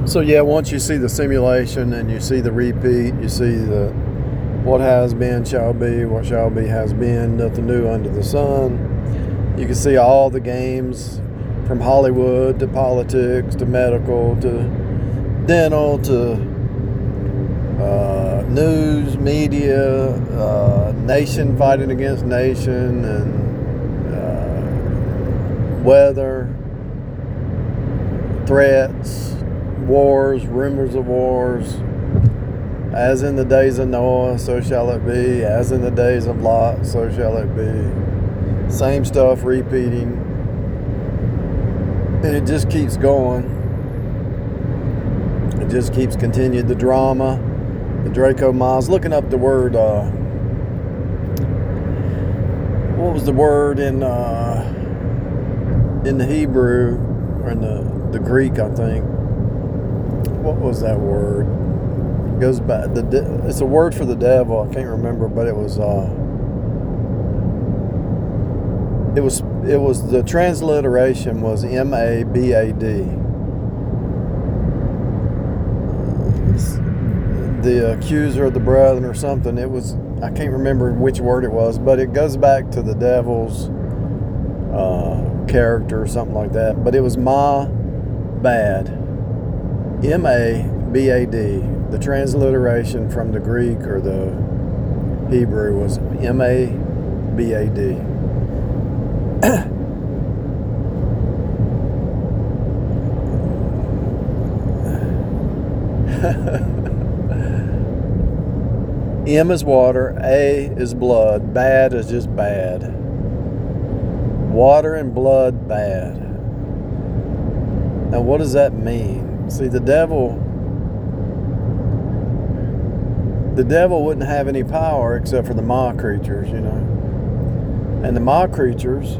So yeah, once you see the simulation and you see the repeat, you see the what has been shall be, what shall be has been, nothing new under the sun. You can see all the games from Hollywood to politics to medical to dental to news, media, nation fighting against nation, and weather, threats, wars, rumors of wars. As in the days of Noah, so shall it be. As in the days of Lot, so shall it be. Same stuff repeating. And it just keeps going. It just keeps continuing. The drama, the Draco Miles. Looking up the word, what was the word in the Hebrew, or in the Greek, I think. What was that word? It goes back. It's a word for the devil. I can't remember, but it was the transliteration was M-A-B-A-D. The accuser of the brethren or something. It was, I can't remember which word it was, but it goes back to the devil's character or something like that. But it was ma bad. M-A-B-A-D. The transliteration from the Greek or the Hebrew was M-A-B-A-D. M is water, A is blood, bad is just bad. Water and blood, bad. Now what does that mean? See, the devil wouldn't have any power except for the Ma creatures, you know. And the Ma creatures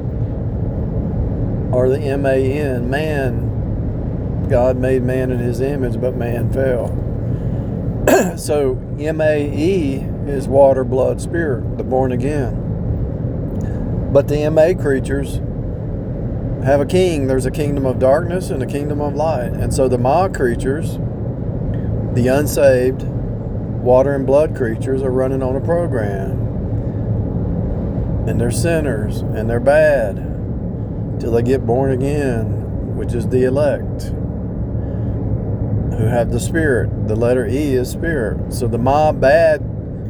are the M-A-N, man. God made man in his image, but man fell. So M-A-E is water, blood, spirit, the born again. But the M-A creatures have a king. There's a kingdom of darkness and a kingdom of light. And so the Ma creatures, the unsaved, water and blood creatures, are running on a program. And they're sinners and they're bad till they get born again, which is the elect, who have the spirit. The letter E is spirit. So the Ma bad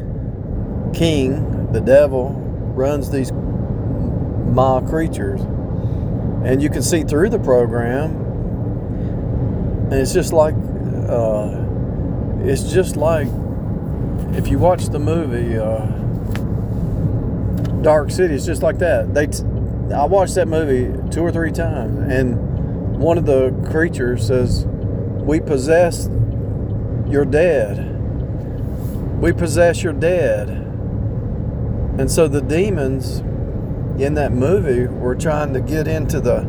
king, the devil, runs these Ma creatures. And you can see through the program, and it's just like if you watch the movie Dark City, it's just like that. I watched that movie 2 or 3 times, and one of the creatures says, "We possess your dead. We possess your dead." And so the demons in that movie were trying to get into the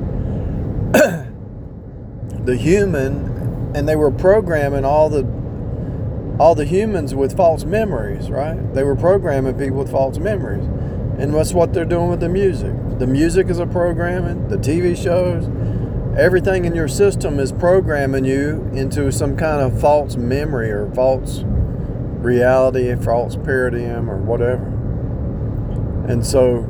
human, and they were programming all the humans with false memories, right? They were programming people with false memories. And that's what they're doing with the music. The music is a programming, the TV shows, everything in your system is programming you into some kind of false memory or false reality, false paradigm or whatever. And so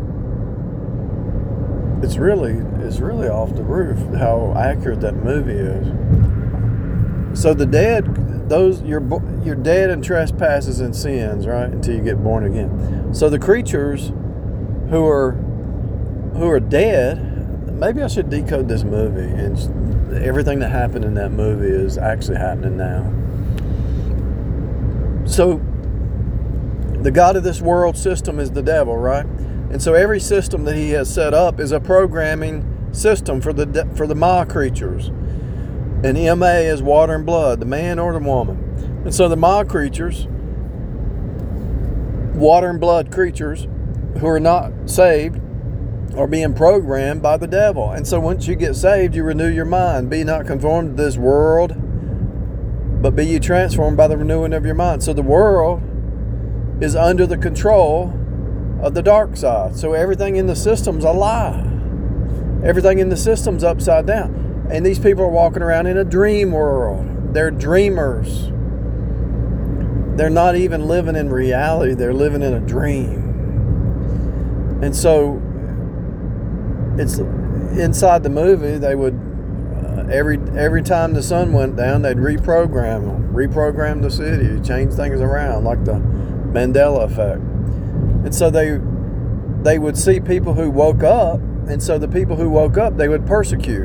it's really off the roof how accurate that movie is. So the dead, you're dead in trespasses and sins, right? Until you get born again. So the creatures who are dead, maybe I should decode this movie, and everything that happened in that movie is actually happening now. So the God of this world system is the devil, right? And so every system that he has set up is a programming system for the Ma creatures. And M-A is water and blood, the man or the woman. And so the Ma creatures, water and blood creatures who are not saved, are being programmed by the devil. And so once you get saved, you renew your mind. Be not conformed to this world, but be ye transformed by the renewing of your mind. So the world is under the control of the dark side. So everything in the system's a lie. Everything in the system's upside down. And these people are walking around in a dream world. They're dreamers. They're not even living in reality. They're living in a dream. And so it's inside the movie, they would every time the sun went down, they'd reprogram the city, change things around, like the Mandela effect. And so they would see people who woke up, and so the people who woke up, they would persecute.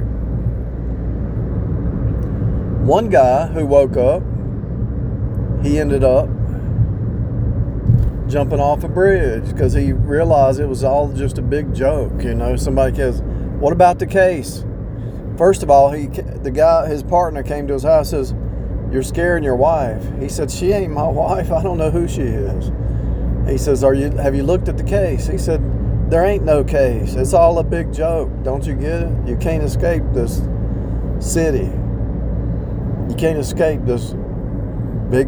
One guy who woke up, he ended up jumping off a bridge because he realized it was all just a big joke. Somebody says, "What about the case?" First of all, his partner came to his house and says, "You're scaring your wife." He said, "She ain't my wife. I don't know who she is." He says, "Have you looked at the case?" He said, "There ain't no case. It's all a big joke. Don't you get it? You can't escape this city. You can't escape this big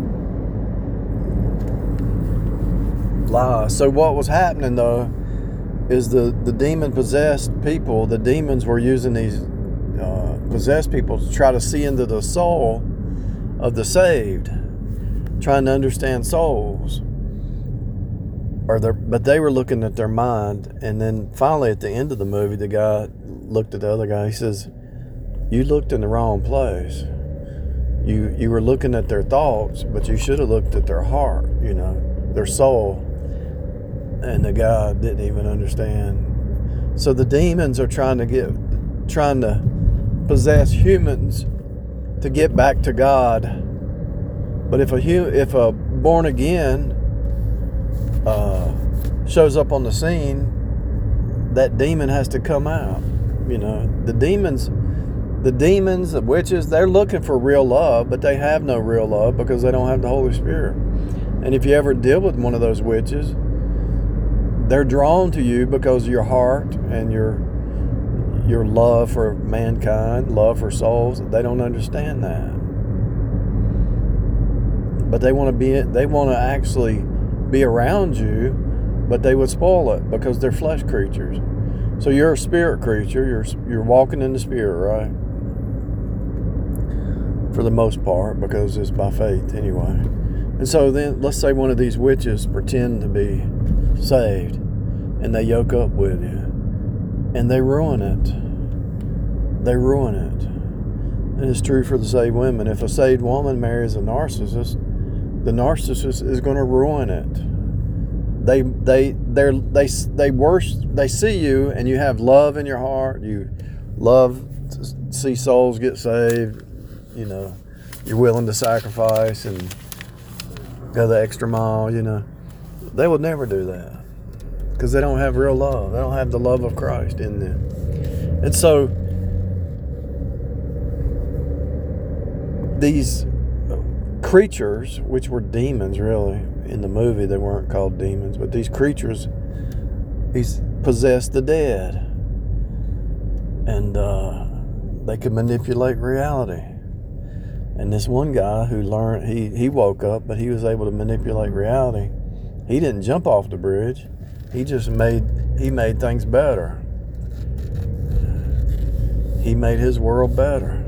lie." So what was happening, though, is the demon-possessed people, the demons were using these possessed people to try to see into the soul of the saved, trying to understand souls. But they were looking at their mind. And then finally at the end of the movie, the guy looked at the other guy. He says, "You looked in the wrong place. You were looking at their thoughts, but you should have looked at their heart, their soul." And the guy didn't even understand. So the demons are trying to possess humans to get back to God. But if a born again shows up on the scene, that demon has to come out. The demons, the witches, they're looking for real love, but they have no real love because they don't have the Holy Spirit. And if you ever deal with one of those witches, they're drawn to you because of your heart and your love for mankind, love for souls. They don't understand that. But they want to actually be around you, but they would spoil it because they're flesh creatures. So you're a spirit creature. You're walking in the spirit, right? For the most part, because it's by faith anyway. And so then let's say one of these witches pretend to be saved, and they yoke up with you, and they ruin it. And it's true for the saved women. If a saved woman marries a narcissist, the narcissist is going to ruin it. They see you, and you have love in your heart. You love to see souls get saved. You're willing to sacrifice and go the extra mile. They would never do that because they don't have real love. They don't have the love of Christ in them. And so these creatures, which were demons really in the movie, they weren't called demons, but these creatures, these possessed the dead, and they could manipulate reality. And this one guy who learned, he woke up, but he was able to manipulate reality. He didn't jump off the bridge. He just made things better. He made his world better.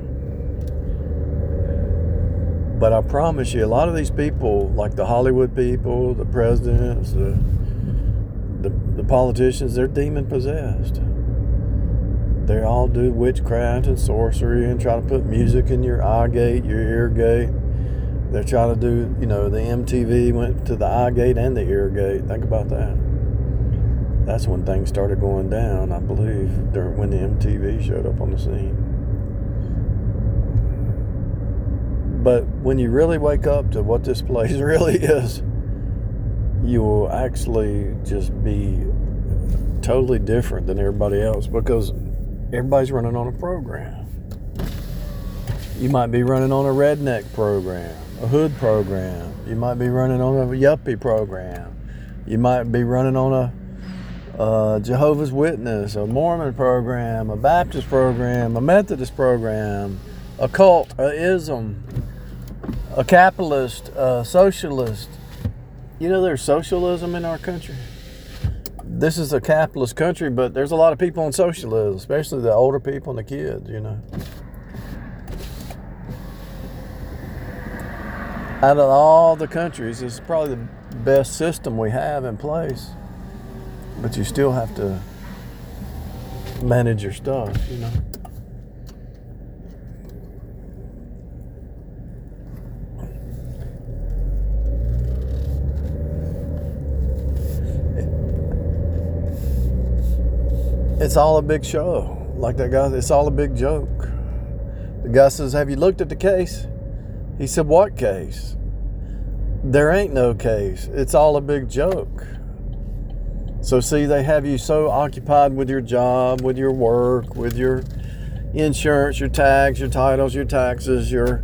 But I promise you, a lot of these people, like the Hollywood people, the presidents, the politicians, they're demon possessed. They all do witchcraft and sorcery and try to put music in your eye gate, your ear gate. They're trying to do, the MTV went to the eye gate and the ear gate. Think about that. That's when things started going down, I believe, when the MTV showed up on the scene. But when you really wake up to what this place really is, you will actually just be totally different than everybody else because everybody's running on a program. You might be running on a redneck program, a hood program. You might be running on a yuppie program. You might be running on a Jehovah's Witness, a Mormon program, a Baptist program, a Methodist program, a cult, a ism, a capitalist, a socialist. There's socialism in our country. This is a capitalist country, but there's a lot of people on socialism, especially the older people and the kids, Out of all the countries, it's probably the best system we have in place. But you still have to manage your stuff, you know. It's all a big show. Like that guy, it's all a big joke. The guy says, "Have you looked at the case?" He said, "What case?" There ain't no case. It's all a big joke. So see, they have you so occupied with your job, with your work, with your insurance, your tags, your titles, your taxes, your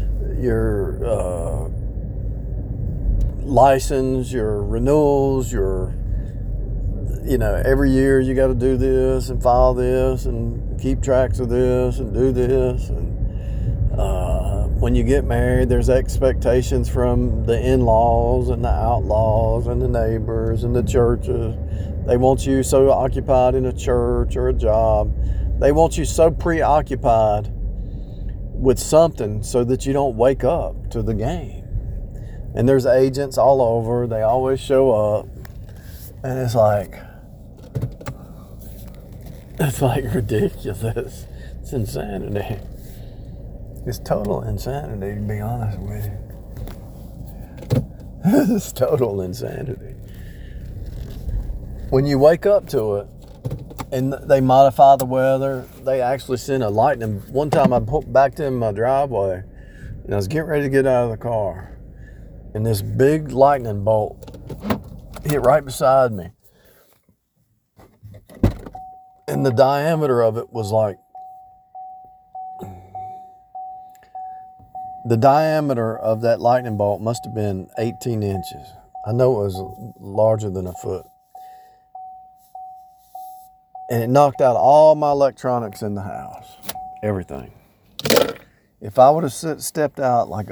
license, your renewals, every year you got to do this and file this and keep tracks of this and do this. And when you get married, there's expectations from the in-laws and the outlaws and the neighbors and the churches. They want you so occupied in a church or a job. They want you so preoccupied with something so that you don't wake up to the game. And there's agents all over. They always show up. And it's like ridiculous. It's insanity. It's total insanity, to be honest with you. It's total insanity. When you wake up to it, and they modify the weather, they actually send a lightning. One time I backed in my driveway, and I was getting ready to get out of the car, and this big lightning bolt hit right beside me. And the diameter of it was like, the diameter of that lightning bolt must have been 18 inches. I know it was larger than a foot. And it knocked out all my electronics in the house. Everything. If I would have stepped out like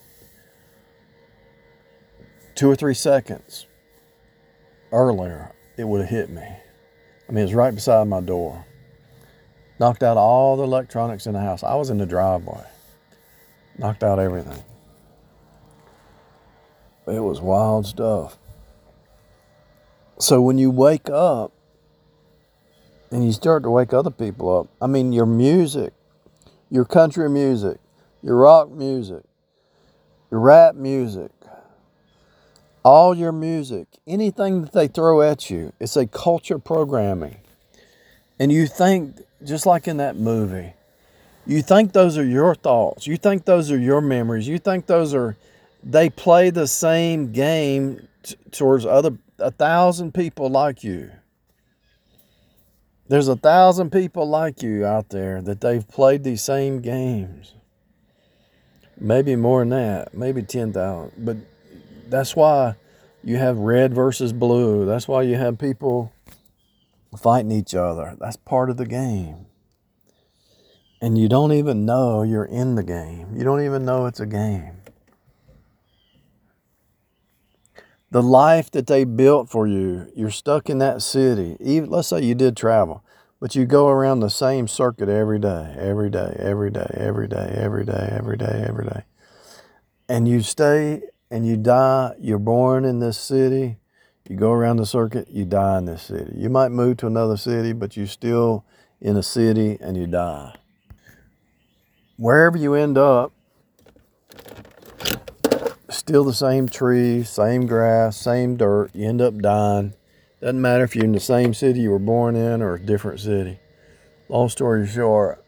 2 or 3 seconds earlier, it would have hit me. I mean, it was right beside my door. Knocked out all the electronics in the house. I was in the driveway. Knocked out everything. It was wild stuff. So when you wake up and you start to wake other people up, I mean, your music, your country music, your rock music, your rap music, all your music, anything that they throw at you, it's a culture programming. And you think, just like in that movie, you think those are your thoughts. You think those are your memories. You think they play the same game towards 1,000 people like you. There's 1,000 people like you out there that they've played these same games. Maybe more than that, maybe 10,000. But that's why you have red versus blue. That's why you have people fighting each other. That's part of the game. And you don't even know you're in the game. You don't even know it's a game. The life that they built for you, you're stuck in that city. Even, let's say you did travel, but you go around the same circuit every day. And you stay and you die. You're born in this city. You go around the circuit, you die in this city. You might move to another city, but you're still in a city and you die. Wherever you end up, still the same trees, same grass, same dirt. You end up dying. Doesn't matter if you're in the same city you were born in or a different city. Long story short,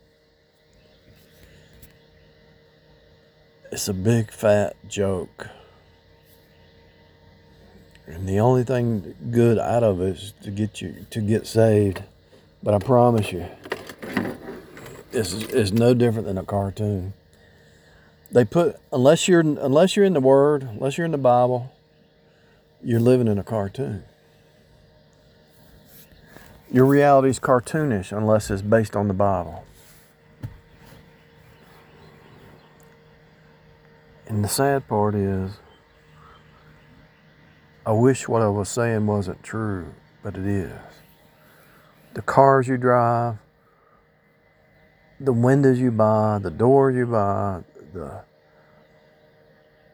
it's a big fat joke. And the only thing good out of it is to get saved. But I promise you, it's no different than a cartoon. They put, unless you're in the Word, unless you're in the Bible, you're living in a cartoon. Your reality is cartoonish unless it's based on the Bible. And the sad part is, I wish what I was saying wasn't true, but it is. The cars you drive, the windows you buy, the door you buy,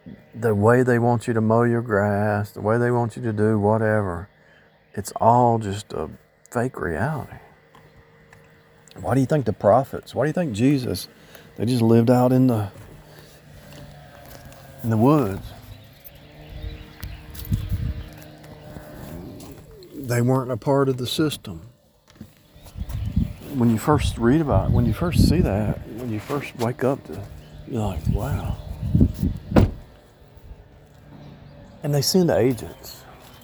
the way they want you to mow your grass, the way they want you to do whatever, it's all just a fake reality. Why do you think the prophets, why do you think Jesus, they just lived out in the woods? They weren't a part of the system. When you first read about it, when you first see that, when you first wake up to, you're like, wow. And they send agents.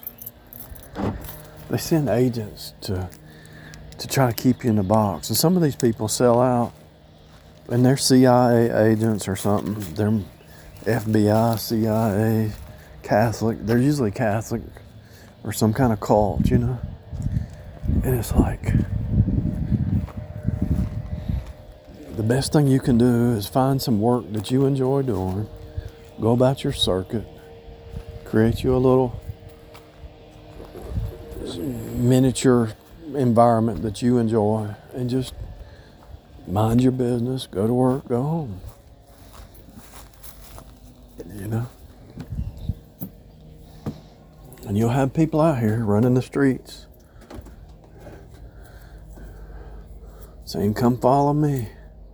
They send agents to try to keep you in the box. And some of these people sell out, and they're CIA agents or something. They're FBI, CIA, Catholic. They're usually Catholic or some kind of cult, you know. And it's like, the best thing you can do is find some work that you enjoy doing, go about your circuit, create you a little miniature environment that you enjoy, and just mind your business, go to work, go home. You know? And you'll have people out here running the streets saying, come follow me.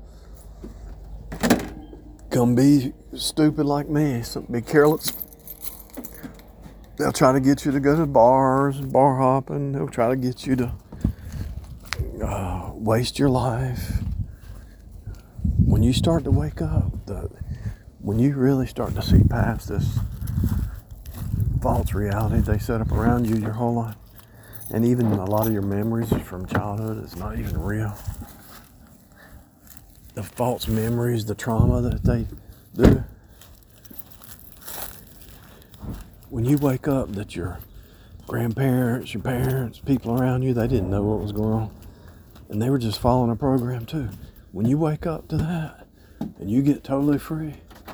Come be stupid like me, so be careless. They'll try to get you to go to bars and bar hopping. They'll try to get you to waste your life. When you start to wake up, when you really start to see past this false reality they set up around you your whole life, and even a lot of your memories from childhood is not even real. The false memories, the trauma that they do. When you wake up that your grandparents, your parents, people around you, they didn't know what was going on. And they were just following a program too. When you wake up to that and you get totally free,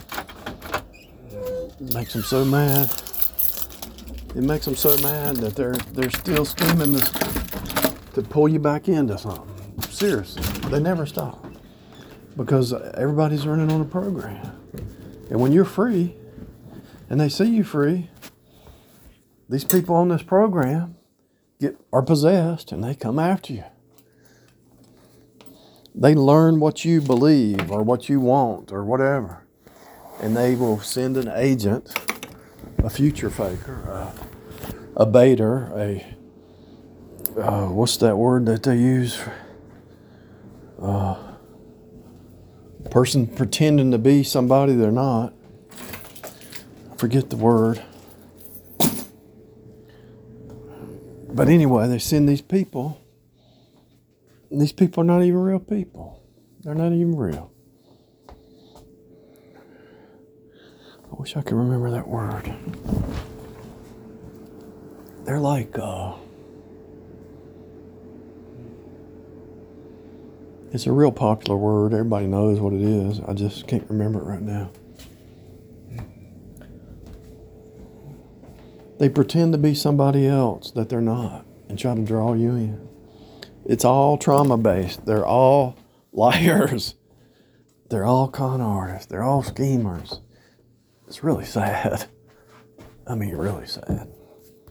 it makes them so mad. It makes them so mad that they're still scheming to pull you back into something. Seriously, they never stop. Because everybody's running on a program. And when you're free, and they see you free, these people on this program are possessed, and they come after you. They learn what you believe or what you want or whatever. And they will send an agent, a future faker, a baiter, what's that word that they use? Person pretending to be somebody they're not. I forget the word. But anyway, they send these people. And these people are not even real people. They're not even real. I wish I could remember that word. They're like, it's a real popular word. Everybody knows what it is. I just can't remember it right now. They pretend to be somebody else that they're not and try to draw you in. It's all trauma-based. They're all liars. They're all con artists. They're all schemers. It's really sad. I mean, really sad.